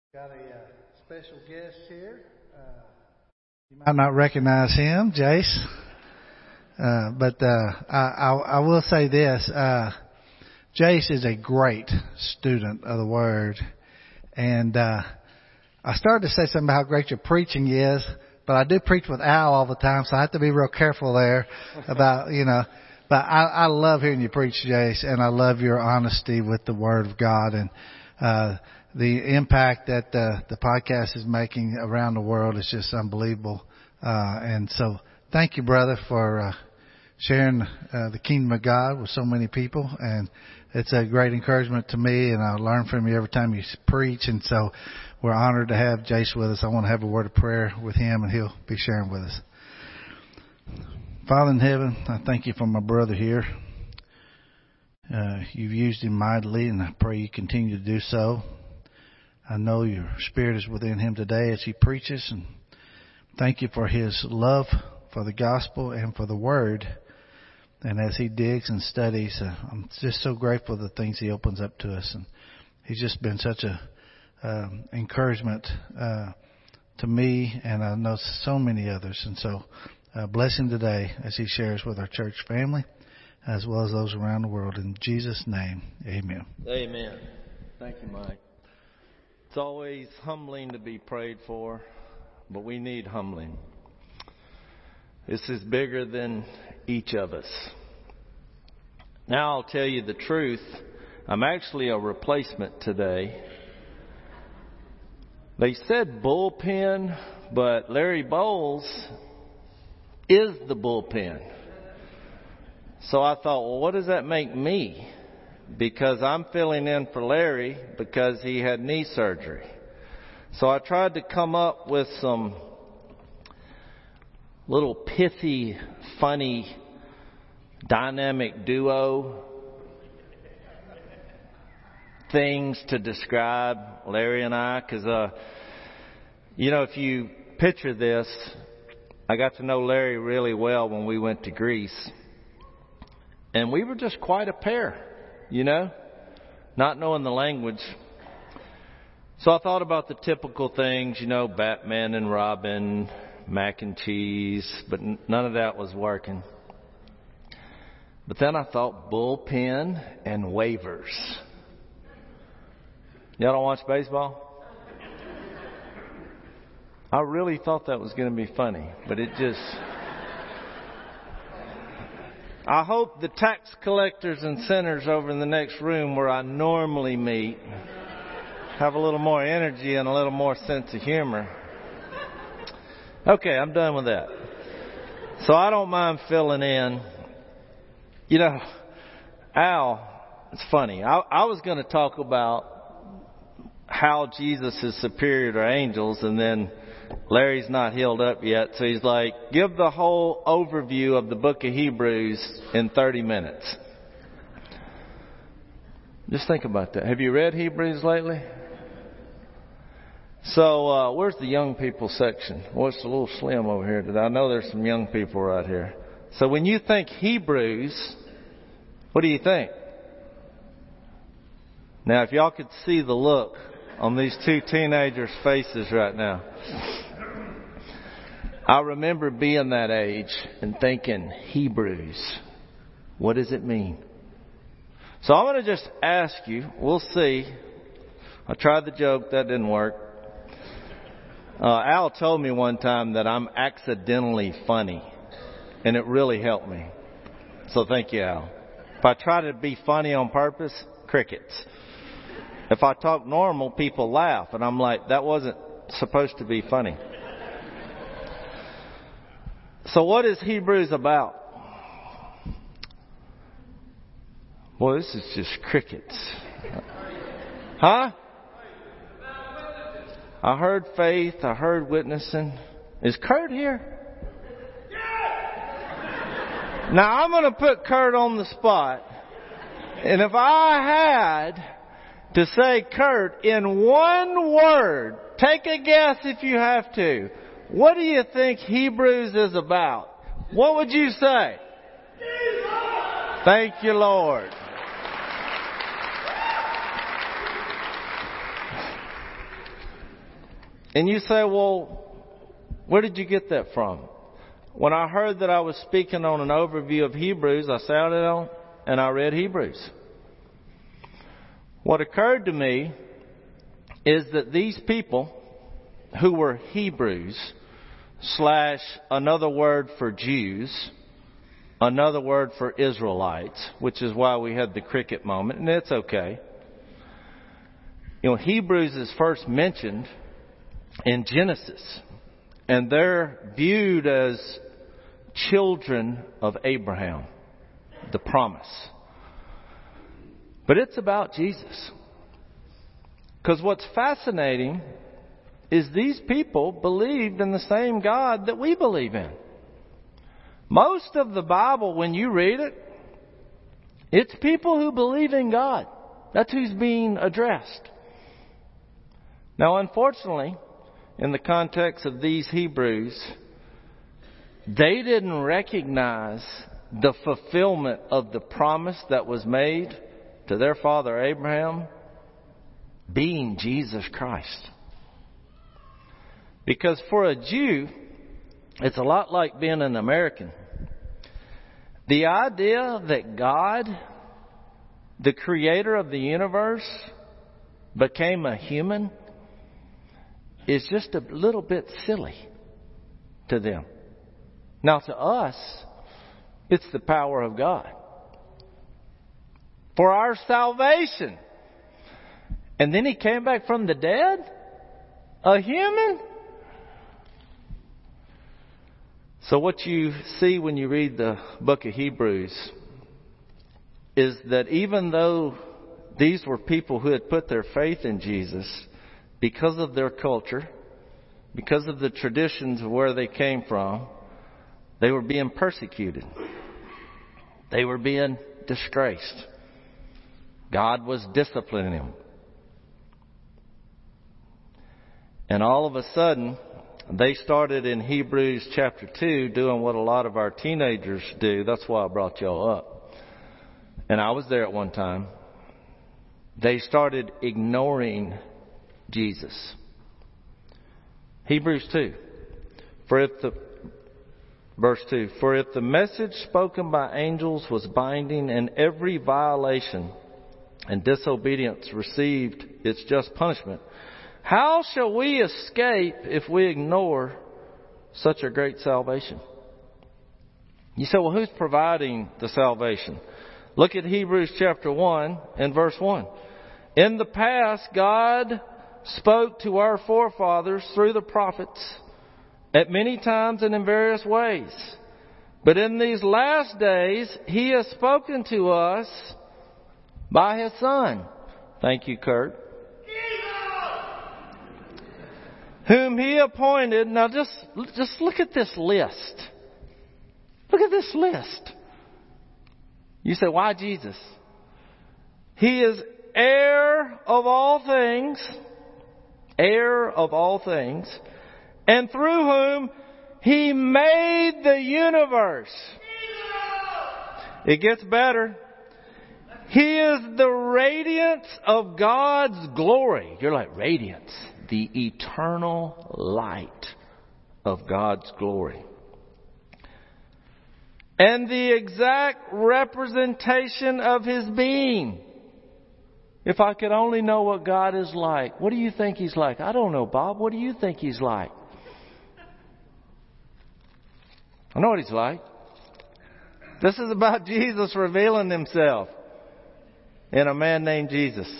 Got a special guest here. You might not recognize him, Jace. But I will say this. Jace is a great student of the Word. And I started to say something about how great your preaching is, but I do preach with Al all the time, so I have to be real careful there about, But I love hearing you preach, Jace, and I love your honesty with the Word of God and the impact that the podcast is making around the world is just unbelievable. And so thank you, brother, for sharing the kingdom of God with so many people. And it's a great encouragement to me, and I learn from you every time you preach. And so we're honored to have Jace with us. I want to have a word of prayer with him, and he'll be sharing with us. Father in heaven, I thank you for my brother here. You've used him mightily, and I pray you continue to do so. I know your Spirit is within him today as he preaches, and thank you for his love for the gospel and for the Word. And as he digs and studies, I'm just so grateful for the things he opens up to us. And he's just been such a encouragement to me, and I know so many others. And so bless him today as he shares with our church family as well as those around the world. In Jesus' name, amen. Amen. Thank you, Mike. It's always humbling to be prayed for, but we need humbling. This is bigger than each of us. Now I'll tell you the truth. I'm actually a replacement today. They said bullpen, but Larry Bowles is the bullpen. So I thought, well, what does that make me? Because I'm filling in for Larry because he had knee surgery. So I tried to come up with some little pithy, funny, dynamic duo things to describe Larry and I. Because, if you picture this, I got to know Larry really well when we went to Greece. And we were just quite a pair, not knowing the language. So I thought about the typical things, Batman and Robin, mac and cheese, but none of that was working. But then I thought bullpen and waivers. Y'all don't watch baseball? I really thought that was going to be funny, but it just... I hope the tax collectors and sinners over in the next room where I normally meet have a little more energy and a little more sense of humor. Okay, I'm done with that. So I don't mind filling in. Al, it's funny. I was going to talk about how Jesus is superior to angels, and then Larry's not healed up yet, so he's like, give the whole overview of the book of Hebrews in 30 minutes. Just think about that. Have you read Hebrews lately? So, where's the young people section? Well, it's a little slim over here today. I know there's some young people right here. So when you think Hebrews, what do you think? Now, if y'all could see the look on these two teenagers' faces right now. I remember being that age and thinking, Hebrews, what does it mean? So I'm going to just ask you, we'll see. I tried the joke, that didn't work. Al told me one time that I'm accidentally funny, and it really helped me. So thank you, Al. If I try to be funny on purpose, crickets. If I talk normal, people laugh. And I'm like, that wasn't supposed to be funny. So what is Hebrews about? Boy, this is just crickets. Huh? I heard faith. I heard witnessing. Is Kurt here? Now I'm going to put Kurt on the spot. And if I had to say, Kurt, in one word, take a guess if you have to. What do you think Hebrews is about? What would you say? Jesus! Thank you, Lord. And you say, well, where did you get that from? When I heard that I was speaking on an overview of Hebrews, I sat down and I read Hebrews. What occurred to me is that these people who were Hebrews / another word for Jews, another word for Israelites, which is why we had the cricket moment, and it's okay. Hebrews is first mentioned in Genesis, and they're viewed as children of Abraham, the promise. But it's about Jesus. Because what's fascinating is these people believed in the same God that we believe in. Most of the Bible, when you read it, it's people who believe in God. That's who's being addressed. Now, unfortunately, in the context of these Hebrews, they didn't recognize the fulfillment of the promise that was made to their father Abraham being Jesus Christ. Because for a Jew, it's a lot like being an American. The idea that God, the creator of the universe, became a human is just a little bit silly to them. Now to us, it's the power of God for our salvation. And then He came back from the dead? A human? So what you see when you read the book of Hebrews is that even though these were people who had put their faith in Jesus, because of their culture, because of the traditions of where they came from, they were being persecuted. They were being disgraced. God was disciplining them. And all of a sudden, they started in Hebrews chapter 2 doing what a lot of our teenagers do. That's why I brought y'all up. And I was there at one time. They started ignoring Jesus. Hebrews 2. Verse 2. For if the message spoken by angels was binding, and every violation and disobedience received its just punishment, how shall we escape if we ignore such a great salvation? You say, well, who's providing the salvation? Look at Hebrews chapter 1 and verse 1. In the past, God spoke to our forefathers through the prophets at many times and in various ways. But in these last days, He has spoken to us by His Son. Thank you, Kurt. Whom He appointed. Now just look at this list. Look at this list. You say, why Jesus? He is heir of all things. Heir of all things. And through whom He made the universe. It gets better. He is the radiance of God's glory. You're like, radiance. The eternal light of God's glory. And the exact representation of His being. If I could only know what God is like. What do you think He's like? I don't know, Bob. What do you think He's like? I know what He's like. This is about Jesus revealing Himself in a man named Jesus.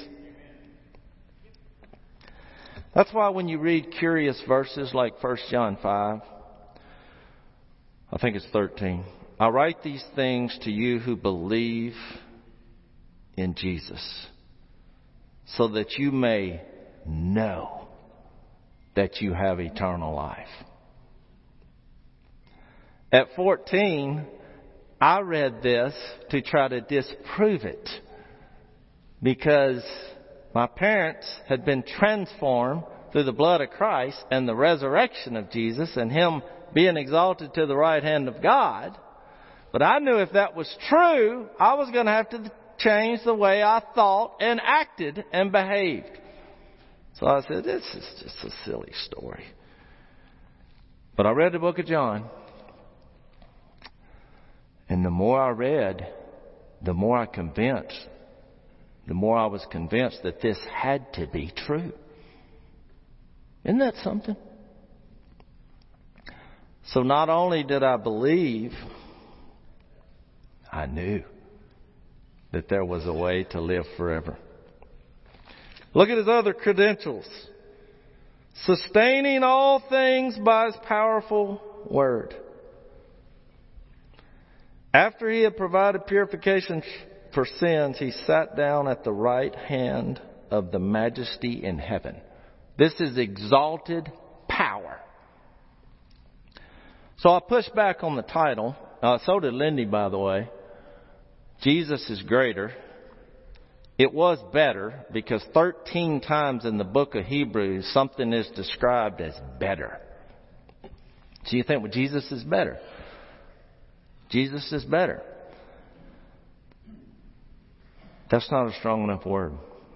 That's why when you read curious verses like 1 John 5, I think it's 13. I write these things to you who believe in Jesus, so that you may know that you have eternal life. At 14, I read this to try to disprove it, because my parents had been transformed through the blood of Christ and the resurrection of Jesus and Him being exalted to the right hand of God. But I knew if that was true, I was going to have to change the way I thought and acted and behaved. So I said, this is just a silly story. But I read the book of John. And the more I read, the more I was convinced that this had to be true. Isn't that something? So not only did I believe, I knew that there was a way to live forever. Look at his other credentials. Sustaining all things by his powerful word. After he had provided purification for sins, he sat down at the right hand of the Majesty in heaven. This is exalted power. So I pushed back on the title. So did Lindy, by the way. Jesus is greater. It was better because 13 times in the book of Hebrews, something is described as better. So you think, well, Jesus is better. Jesus is better. That's not a strong enough word.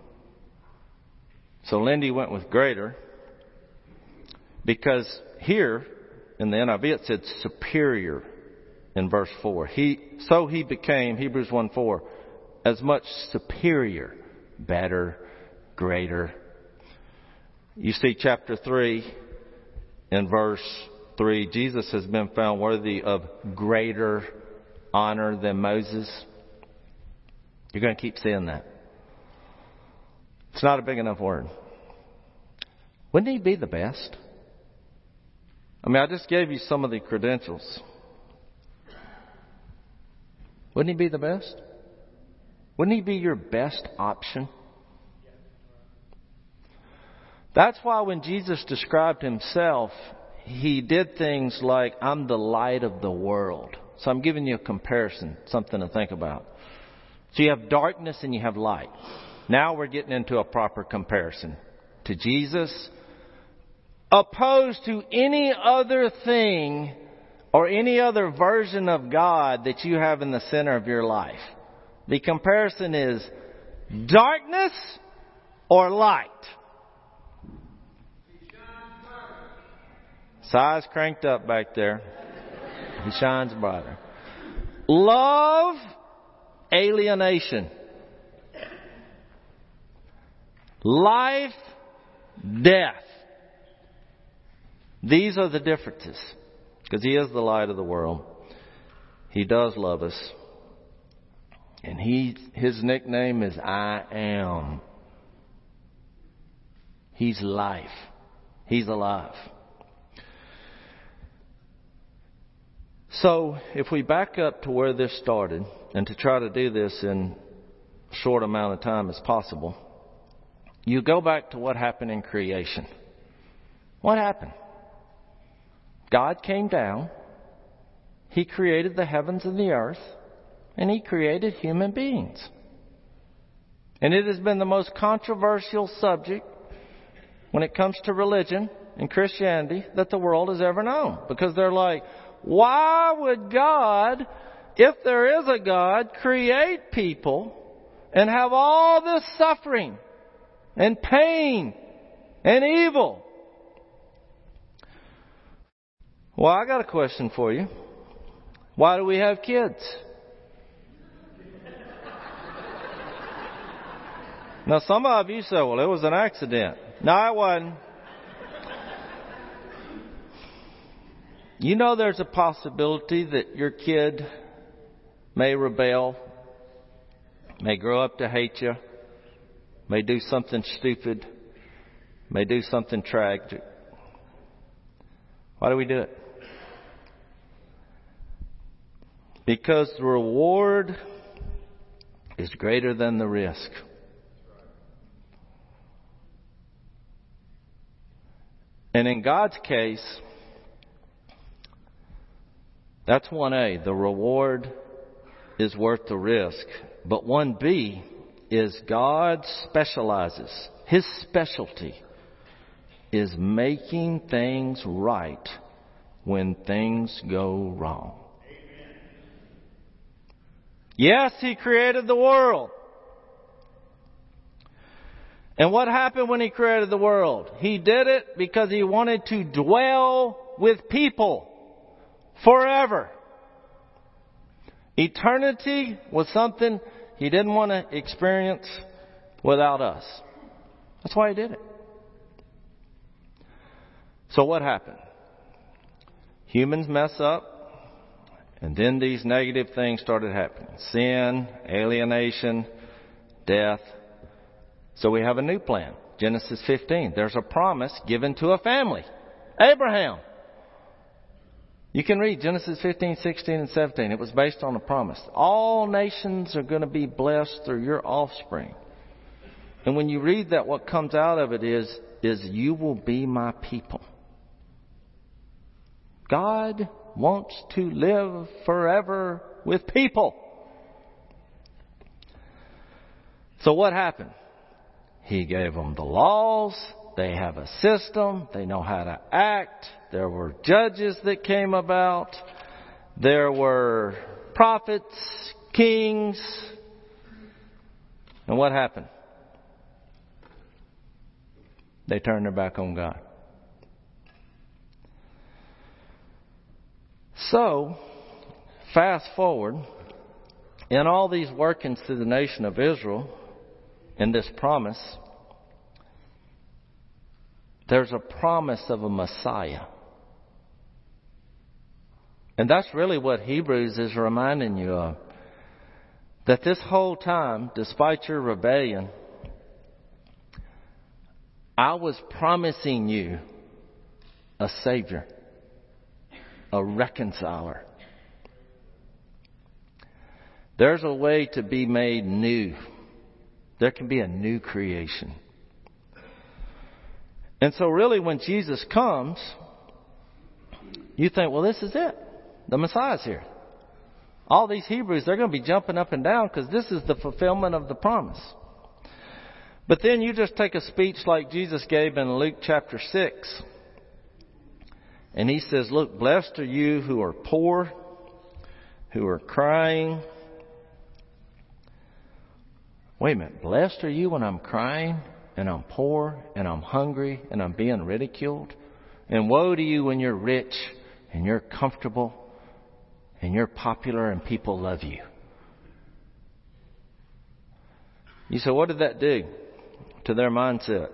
So Lindy went with greater because here in the NIV it said superior in verse 4. He became, Hebrews 1:4, as much superior, better, greater. You see chapter 3 in verse 3, Jesus has been found worthy of greater honor than Moses. You're going to keep seeing that. It's not a big enough word. Wouldn't he be the best? I mean, I just gave you some of the credentials. Wouldn't he be the best? Wouldn't he be your best option? That's why when Jesus described himself, he did things like, I'm the light of the world. So I'm giving you a comparison, something to think about. So you have darkness and you have light. Now we're getting into a proper comparison to Jesus, opposed to any other thing or any other version of God that you have in the center of your life. The comparison is darkness or light. Size cranked up back there. He shines brighter. Love, alienation. Life, death. These are the differences. Because he is the light of the world. He does love us. And his nickname is I Am. He's life. He's alive. So, if we back up to where this started, and to try to do this in a short amount of time as possible, you go back to what happened in creation. What happened? God came down. He created the heavens and the earth. And He created human beings. And it has been the most controversial subject when it comes to religion and Christianity that the world has ever known. Because they're like, why would God, if there is a God, create people and have all this suffering and pain and evil? Well, I got a question for you. Why do we have kids? Now, some of you say, well, it was an accident. No, it wasn't. You know there's a possibility that your kid may rebel, may grow up to hate you, may do something stupid, may do something tragic. Why do we do it? Because the reward is greater than the risk. And in God's case, that's 1A. The reward is worth the risk. But 1B is God specializes. His specialty is making things right when things go wrong. Yes, He created the world. And what happened when He created the world? He did it because He wanted to dwell with people forever. Eternity was something He didn't want to experience without us. That's why He did it. So what happened? Humans mess up, and then these negative things started happening. Sin, alienation, death. So we have a new plan. Genesis 15. There's a promise given to a family. Abraham. You can read Genesis 15, 16, and 17. It was based on a promise. All nations are going to be blessed through your offspring. And when you read that, what comes out of it is you will be my people. God wants to live forever with people. So what happened? He gave them the laws. They have a system. They know how to act. There were judges that came about. There were prophets, kings. And what happened? They turned their back on God. So, fast forward, in all these workings to the nation of Israel, in this promise, there's a promise of a Messiah. And that's really what Hebrews is reminding you of. That this whole time, despite your rebellion, I was promising you a Savior, a reconciler. There's a way to be made new. There can be a new creation. And so really when Jesus comes, you think, well, this is it. The Messiah's here. All these Hebrews, they're going to be jumping up and down because this is the fulfillment of the promise. But then you just take a speech like Jesus gave in Luke chapter 6. And He says, look, blessed are you who are poor, who are crying. Wait a minute, blessed are you when I'm crying and I'm poor and I'm hungry and I'm being ridiculed? And woe to you when you're rich and you're comfortable and you're popular and people love you. You say, what did that do to their mindset?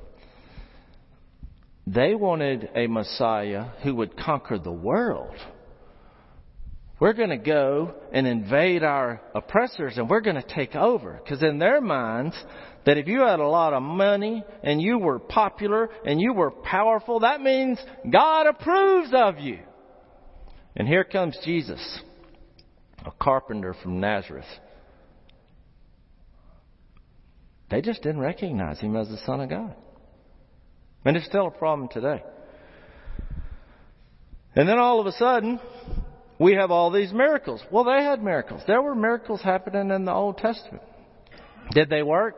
They wanted a Messiah who would conquer the world. We're going to go and invade our oppressors and we're going to take over. Because in their minds, that if you had a lot of money and you were popular and you were powerful, that means God approves of you. And here comes Jesus, a carpenter from Nazareth. They just didn't recognize Him as the Son of God. And it's still a problem today. And then all of a sudden, we have all these miracles. Well, they had miracles. There were miracles happening in the Old Testament. Did they work?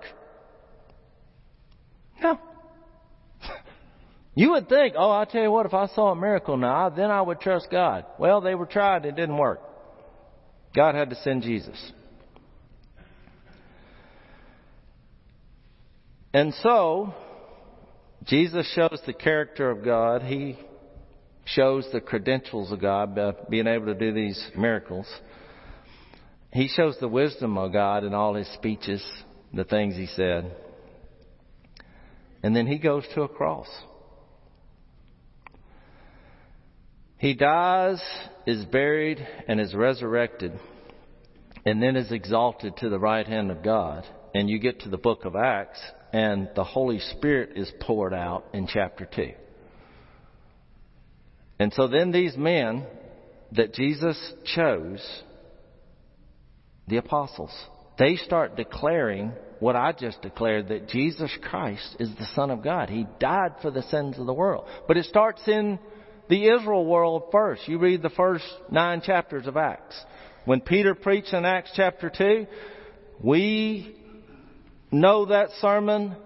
No. You would think, oh, I'll tell you what, if I saw a miracle now, then I would trust God. Well, they were tried. It didn't work. God had to send Jesus. And so, Jesus shows the character of God. He shows the credentials of God by being able to do these miracles. He shows the wisdom of God in all His speeches, the things He said. And then He goes to a cross. He dies, is buried, and is resurrected, and then is exalted to the right hand of God. And you get to the book of Acts, and the Holy Spirit is poured out in chapter 2. And so then these men that Jesus chose, the apostles, they start declaring what I just declared, that Jesus Christ is the Son of God. He died for the sins of the world. But it starts in the Israel world first. You read the first 9 chapters of Acts. When Peter preached in Acts chapter 2, we know that sermon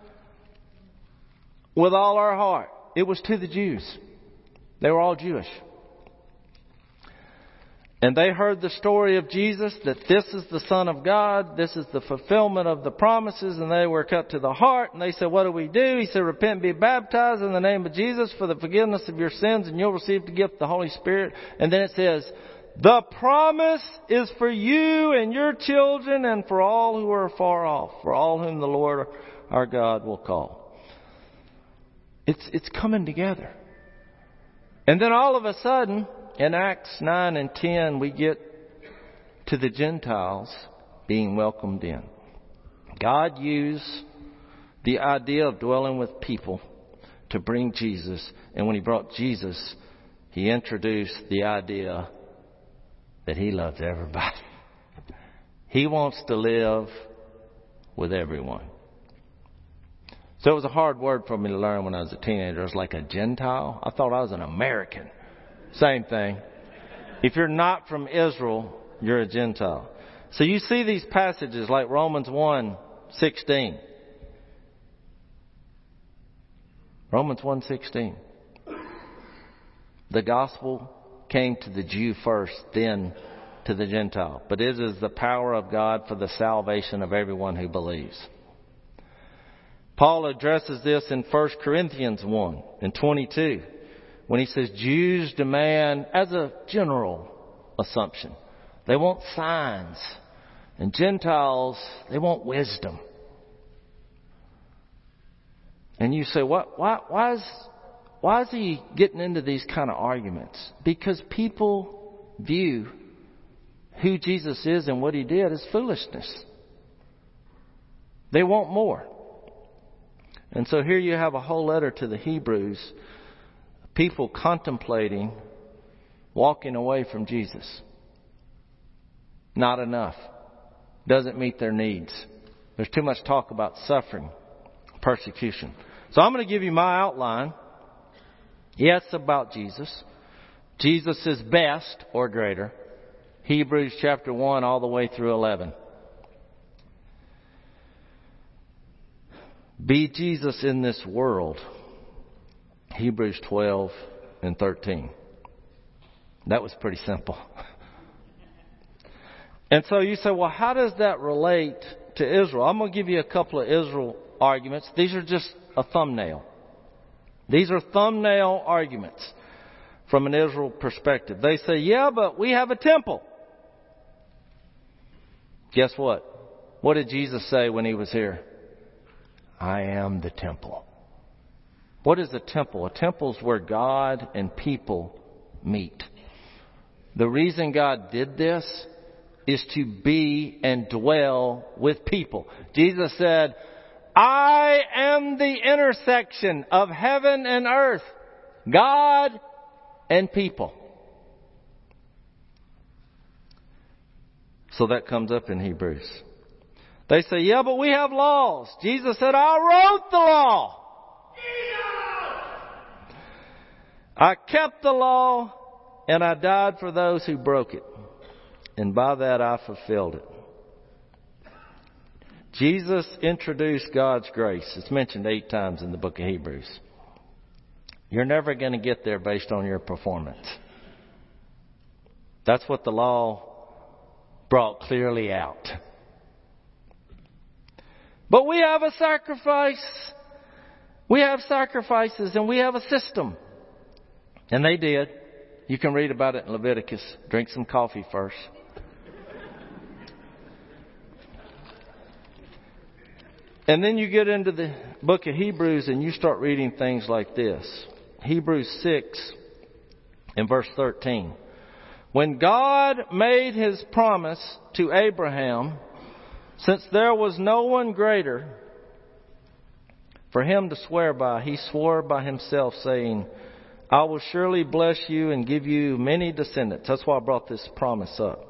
with all our heart. It was to the Jews. They were all Jewish. And they heard the story of Jesus, that this is the Son of God, this is the fulfillment of the promises, and they were cut to the heart. And they said, what do we do? He said, repent and be baptized in the name of Jesus for the forgiveness of your sins, and you'll receive the gift of the Holy Spirit. And then it says, the promise is for you and your children and for all who are far off, for all whom the Lord our God will call. It's coming together. And then all of a sudden, in Acts 9 and 10, we get to the Gentiles being welcomed in. God used the idea of dwelling with people to bring Jesus. And when He brought Jesus, He introduced the idea that He loves everybody. He wants to live with everyone. So it was a hard word for me to learn when I was a teenager. It was like a Gentile. I thought I was an American. Same thing. If you're not from Israel, you're a Gentile. So you see these passages like Romans 1:16. Romans 1:16. The gospel came to the Jew first, then to the Gentile. But it is the power of God for the salvation of everyone who believes. Paul addresses this in 1 Corinthians 1 and 22 when he says Jews demand, as a general assumption, they want signs, and Gentiles, they want wisdom. And you say, why is he getting into these kind of arguments? Because people view who Jesus is and what He did as foolishness. They want more. And so here you have a whole letter to the Hebrews, people contemplating walking away from Jesus. Not enough. Doesn't meet their needs. There's too much talk about suffering, persecution. So I'm going to give you my outline. Yes, about Jesus. Jesus is best or greater. Hebrews chapter 1 all the way through 11. Be Jesus in this world. Hebrews 12 and 13. That was pretty simple. And so you say, well, how does that relate to Israel? I'm going to give you a couple of Israel arguments. These are just a thumbnail. These are thumbnail arguments from an Israel perspective. They say, yeah, but we have a temple. Guess what? What did Jesus say when He was here? I am the temple. What is a temple? A temple is where God and people meet. The reason God did this is to be and dwell with people. Jesus said, I am the intersection of heaven and earth, God and people. So that comes up in Hebrews. They say, yeah, but we have laws. Jesus said, I wrote the law. I kept the law and I died for those who broke it. And by that I fulfilled it. Jesus introduced God's grace. It's mentioned 8 times in the book of Hebrews. You're never going to get there based on your performance. That's what the law brought clearly out. But we have a sacrifice. We have sacrifices and we have a system. And they did. You can read about it in Leviticus. Drink some coffee first. And then you get into the book of Hebrews and you start reading things like this. Hebrews 6 and verse 13. When God made His promise to Abraham, since there was no one greater for him to swear by, He swore by Himself, saying, I will surely bless you and give you many descendants. That's why I brought this promise up.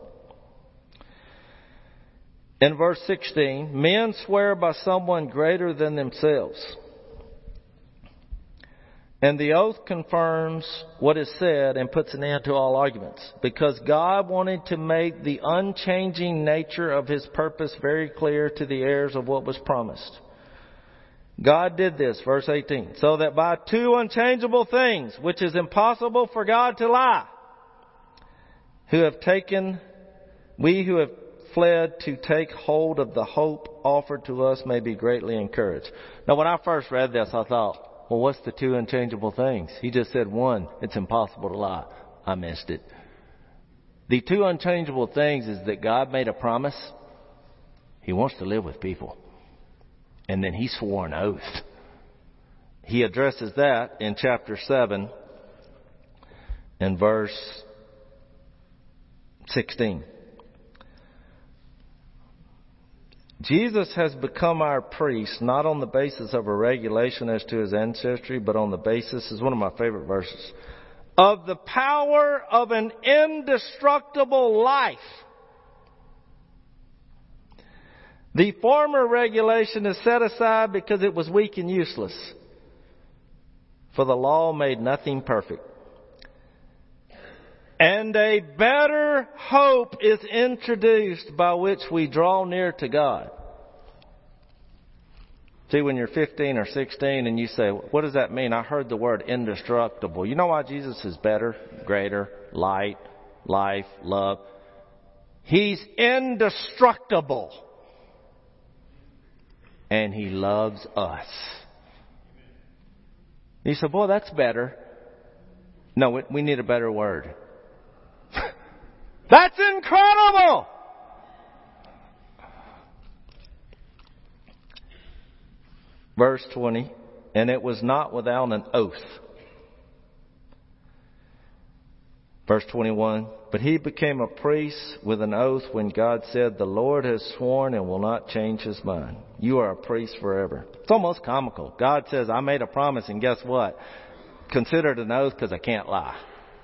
In verse 16, men swear by someone greater than themselves. And the oath confirms what is said and puts an end to all arguments. Because God wanted to make the unchanging nature of His purpose very clear to the heirs of what was promised. God did this, verse 18, so that by 2 unchangeable things, which is impossible for God to lie, we who have fled to take hold of the hope offered to us may be greatly encouraged. Now, when I first read this, I thought, well, what's the two unchangeable things? He just said one, it's impossible to lie. I missed it. The two unchangeable things is that God made a promise. He wants to live with people. And then He swore an oath. He addresses that in chapter 7 and verse 16. Jesus has become our priest, not on the basis of a regulation as to His ancestry, but on the basis, is one of my favorite verses, of the power of an indestructible life. The former regulation is set aside because it was weak and useless, for the law made nothing perfect. And a better hope is introduced by which we draw near to God. See, when you're 15 or 16 and you say, what does that mean? I heard the word indestructible. You know why Jesus is better, greater, light, life, love? He's indestructible. And He loves us. You say, boy, that's better. No, we need a better word. That's incredible! Verse 20, and it was not without an oath. Verse 21, but He became a priest with an oath when God said, the Lord has sworn and will not change His mind. You are a priest forever. It's almost comical. God says, I made a promise, and guess what? Consider it an oath because I can't lie.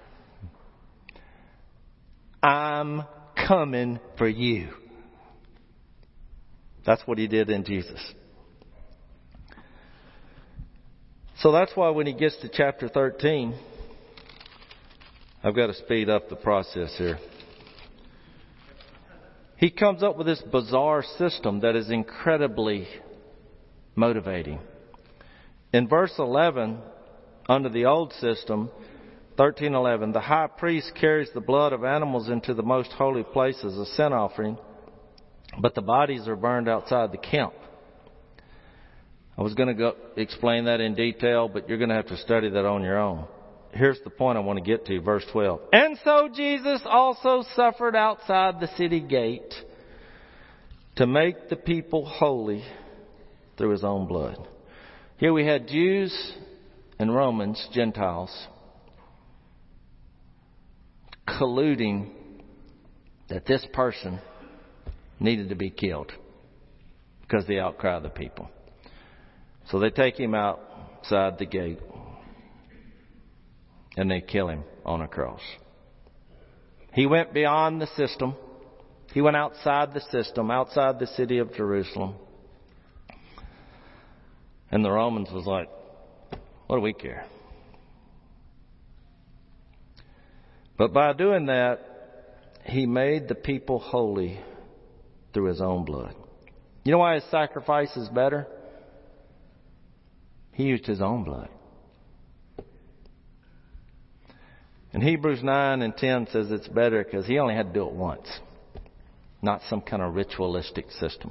I'm coming for you. That's what He did in Jesus. So that's why when he gets to chapter 13, I've got to speed up the process here. He comes up with this bizarre system that is incredibly motivating. In verse 11, under the old system, 13:11, the high priest carries the blood of animals into the most holy place as a sin offering, but the bodies are burned outside the camp. I was going to go explain that in detail, but you're going to have to study that on your own. Here's the point I want to get to, verse 12. And so Jesus also suffered outside the city gate to make the people holy through His own blood. Here we had Jews and Romans, Gentiles, colluding that this person needed to be killed because of the outcry of the people. So they take Him outside the gate and they kill Him on a cross. He went beyond the system. He went outside the system, outside the city of Jerusalem. And the Romans was like, what do we care? But by doing that, He made the people holy through His own blood. You know why His sacrifice is better? He used His own blood. And Hebrews 9 and 10 says it's better because He only had to do it once, not some kind of ritualistic system.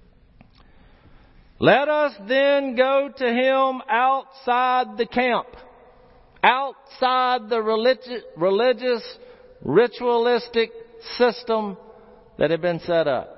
Let us then go to Him outside the camp, outside the religious, ritualistic system that had been set up.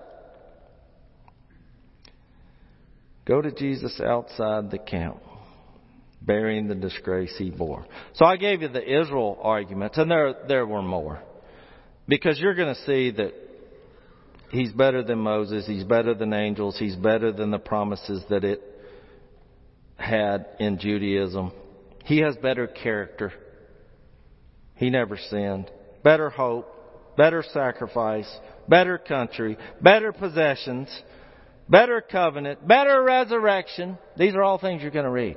Go to Jesus outside the camp, bearing the disgrace He bore. So I gave you the Israel arguments, and there were more. Because you're going to see that He's better than Moses, He's better than angels, He's better than the promises that it had in Judaism. He has better character. He never sinned. Better hope, better sacrifice, better country, better possessions, better covenant, better resurrection. These are all things you're going to read.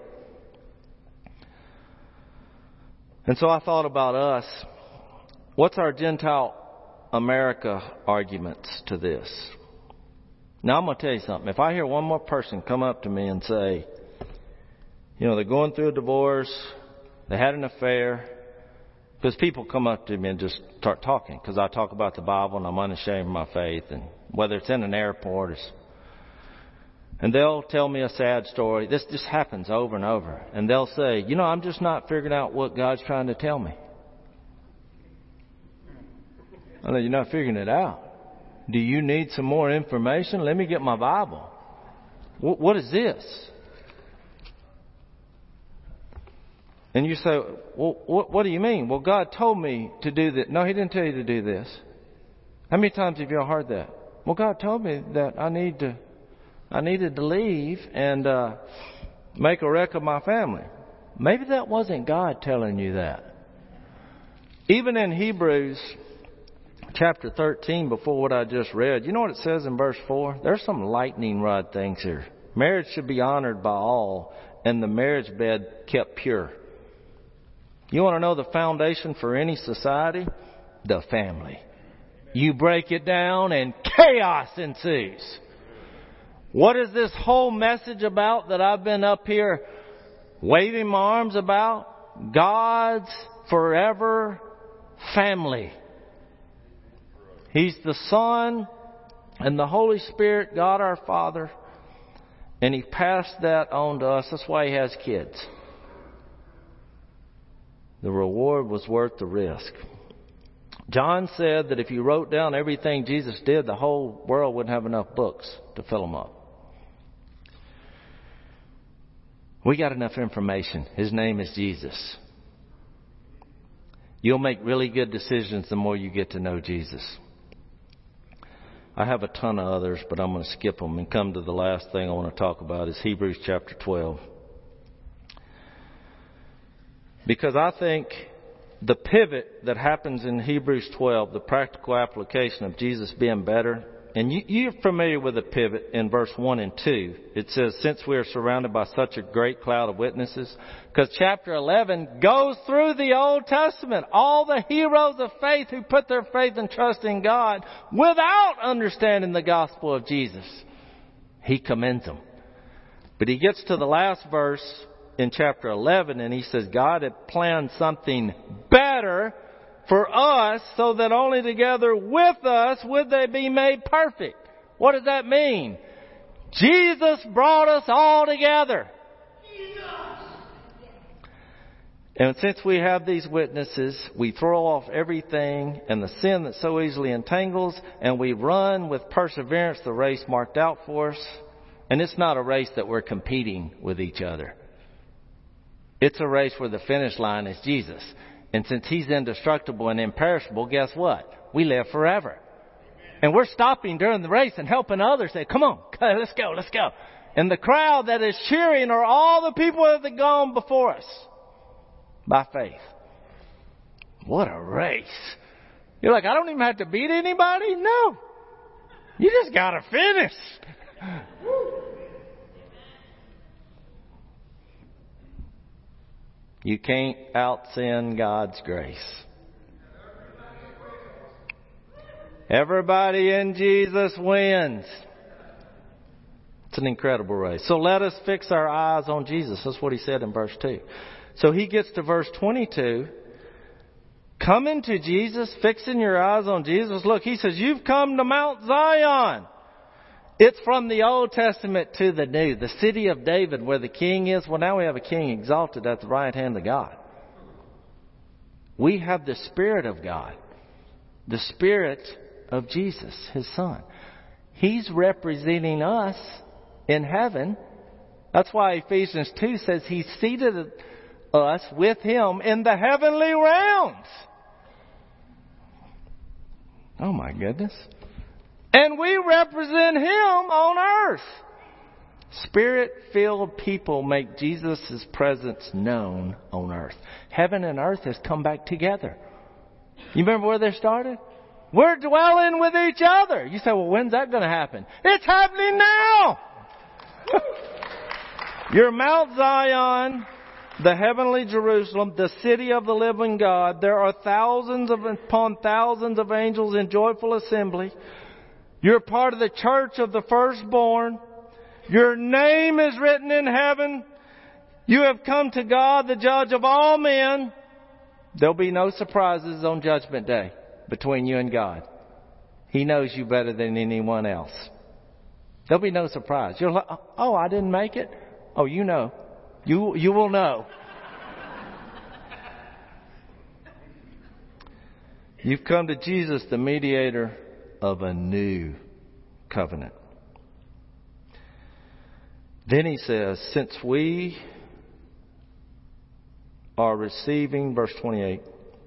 And so I thought about us. What's our Gentile America arguments to this? Now I'm going to tell you something. If I hear one more person come up to me and say, you know, they're going through a divorce, they had an affair, Because people come up to me and just start talking. Because I talk about the Bible and I'm unashamed of my faith. And whether it's in an airport and they'll tell me a sad story. This just happens over and over. And they'll say, I'm just not figuring out what God's trying to tell me. I know you're not figuring it out. Do you need some more information? Let me get my Bible. What is this? And you say, well, what do you mean? Well, God told me to do this. No, He didn't tell you to do this. How many times have you all heard that? Well, God told me that I needed to leave and make a wreck of my family. Maybe that wasn't God telling you that. Even in Hebrews chapter 13, before what I just read, you know what it says in verse 4? There's some lightning rod things here. Marriage should be honored by all, and the marriage bed kept pure. You want to know the foundation for any society? The family. You break it down and chaos ensues. What is this whole message about that I've been up here waving my arms about? God's forever family. He's the Son and the Holy Spirit, God our Father. And He passed that on to us. That's why He has kids. The reward was worth the risk. John said that if you wrote down everything Jesus did, the whole world wouldn't have enough books to fill them up. We got enough information. His name is Jesus. You'll make really good decisions the more you get to know Jesus. I have a ton of others, but I'm going to skip them and come to the last thing I want to talk about is Hebrews chapter 12. Because I think the pivot that happens in Hebrews 12, the practical application of Jesus being better, and you're familiar with the pivot in verse 1 and 2. It says, since we are surrounded by such a great cloud of witnesses, because chapter 11 goes through the Old Testament, all the heroes of faith who put their faith and trust in God without understanding the gospel of Jesus. He commends them. But he gets to the last verse in chapter 11 and he says, God had planned something better for us so that only together with us would they be made perfect. What does that mean? Jesus brought us all together. And since we have these witnesses, we throw off everything and the sin that so easily entangles, and we run with perseverance the race marked out for us. And it's not a race that we're competing with each other. It's a race where the finish line is Jesus. And since He's indestructible and imperishable, guess what? We live forever. And we're stopping during the race and helping others say, come on, let's go, let's go. And the crowd that is cheering are all the people that have gone before us by faith. What a race. You're like, I don't even have to beat anybody? No. You just got to finish. You can't out-sin God's grace. Everybody in Jesus wins. It's an incredible race. So let us fix our eyes on Jesus. That's what he said in verse 2. So he gets to verse 22. Coming to Jesus, fixing your eyes on Jesus. Look, he says, you've come to Mount Zion. It's from the Old Testament to the New. The city of David where the king is. Well, now we have a king exalted at the right hand of God. We have the Spirit of God. The Spirit of Jesus, His Son. He's representing us in heaven. That's why Ephesians 2 says He seated us with Him in the heavenly realms. Oh my goodness. And we represent Him on earth. Spirit-filled people make Jesus' presence known on earth. Heaven and earth has come back together. You remember where they started? We're dwelling with each other. You say, well, when's that going to happen? It's happening now. You're Mount Zion, the heavenly Jerusalem, the city of the living God. There are thousands upon thousands of angels in joyful assembly. You're part of the church of the firstborn. Your name is written in heaven. You have come to God, the judge of all men. There'll be no surprises on Judgment Day between you and God. He knows you better than anyone else. There'll be no surprise. You're like, oh, I didn't make it? Oh, you know. You will know. You've come to Jesus, the mediator of a new covenant. Then he says, since we are receiving, verse 28,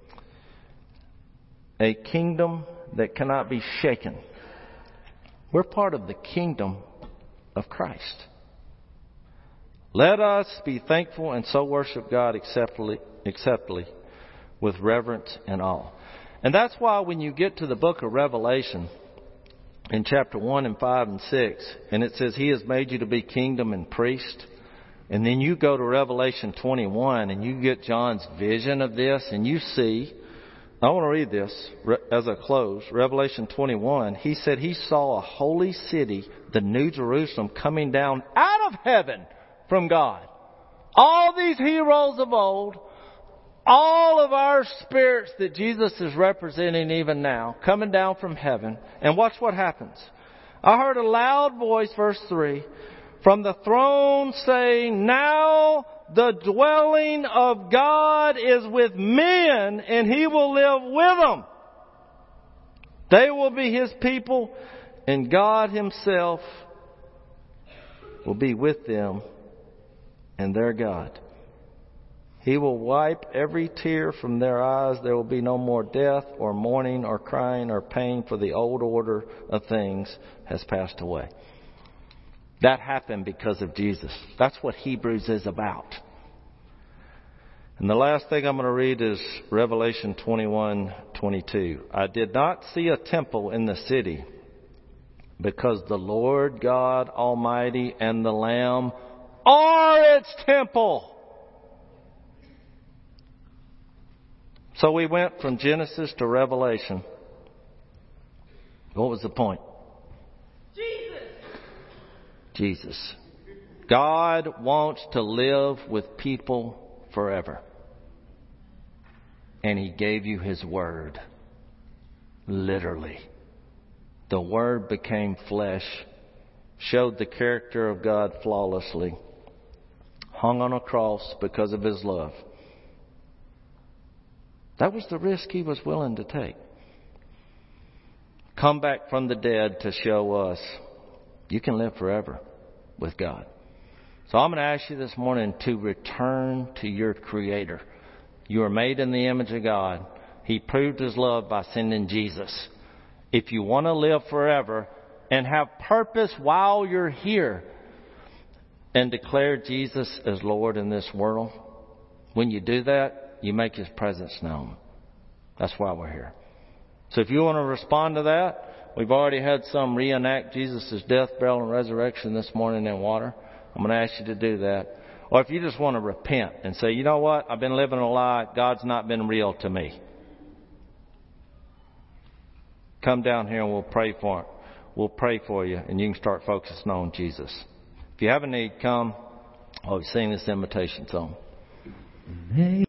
a kingdom that cannot be shaken. We're part of the kingdom of Christ. Let us be thankful and so worship God acceptably with reverence and awe. And that's why when you get to the book of Revelation, in chapter 1 and 5 and 6, and it says, He has made you to be kingdom and priest. And then you go to Revelation 21 and you get John's vision of this and you see, I want to read this as I close. Revelation 21, he said he saw a holy city, the New Jerusalem, coming down out of heaven from God. All these heroes of old, all of our spirits that Jesus is representing even now, coming down from heaven. And watch what happens. I heard a loud voice, verse 3, from the throne saying, now the dwelling of God is with men, and He will live with them. They will be His people, and God Himself will be with them and their God. He will wipe every tear from their eyes. There will be no more death or mourning or crying or pain, for the old order of things has passed away. That happened because of Jesus. That's what Hebrews is about. And the last thing I'm going to read is Revelation 21:22. I did not see a temple in the city, because the Lord God Almighty and the Lamb are its temple. So we went from Genesis to Revelation. What was the point? Jesus. God wants to live with people forever. And He gave you His Word. Literally. The Word became flesh, showed the character of God flawlessly, hung on a cross because of His love. That was the risk He was willing to take. Come back from the dead to show us you can live forever with God. So I'm going to ask you this morning to return to your Creator. You are made in the image of God. He proved His love by sending Jesus. If you want to live forever and have purpose while you're here and declare Jesus as Lord in this world, when you do that, you make His presence known. That's why we're here. So if you want to respond to that, we've already had some reenact Jesus' death, burial, and resurrection this morning in water. I'm going to ask you to do that. Or if you just want to repent and say, you know what, I've been living a lie. God's not been real to me. Come down here and we'll pray for it. We'll pray for you and you can start focusing on Jesus. If you have a need, come. Oh, we've seen this invitation song.